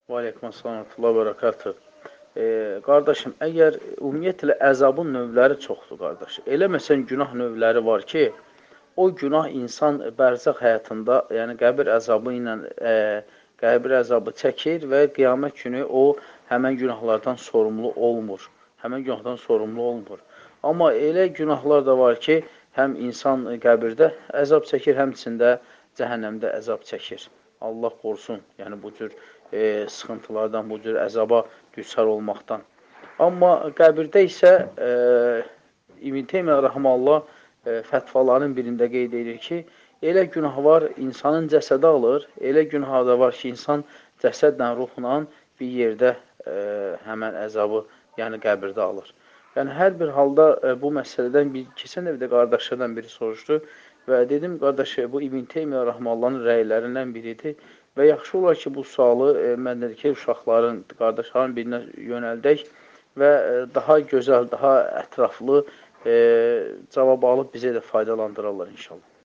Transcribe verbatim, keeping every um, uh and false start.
Və aleykümselam və bərəkatuh. E, qardaşım, əgər ümumiyyətlə əzabın növləri çoxdur, qardaş. Elə məsələn, günah növləri var ki, o günah insan bərzəx həyatında, yəni qəbir əzabı ilə e, qəbir əzabı çəkir və qiyamət günü o həmən günahlardan sorumlu olmur. Həmən günahdan sorumlu olmur. Amma elə günahlar da var ki, həm insan qəbirdə əzab çəkir, həmçində cəhənnəmdə əzab çəkir. Allah qorusun, yəni bu cür e, sıxıntılardan, bu cür əzaba düçar olmaqdan. Amma qəbirdə isə e, İbn Teymiyyə rəhməhullah e, fətvaların birində qeyd edir ki, elə günah var, insanın cəsədi alır, elə günah da var ki, insan cəsədlə, ruhla bir yerdə e, həmən əzabı, yəni qəbirdə alır. Yəni, hər bir halda e, bu məsələdən bir, keçən də bir də qardaşlardan biri soruşdu və dedim, qardaş, bu İbn Teymiyyə rəhməhullahın rəylərindən biridir və yaxşı olar ki, bu sualı e, məndəki uşaqların, qardaşların birinə yönəldək və e, daha gözəl, daha ətraflı e, cavab alıb bizə də faydalandırarlar inşallah.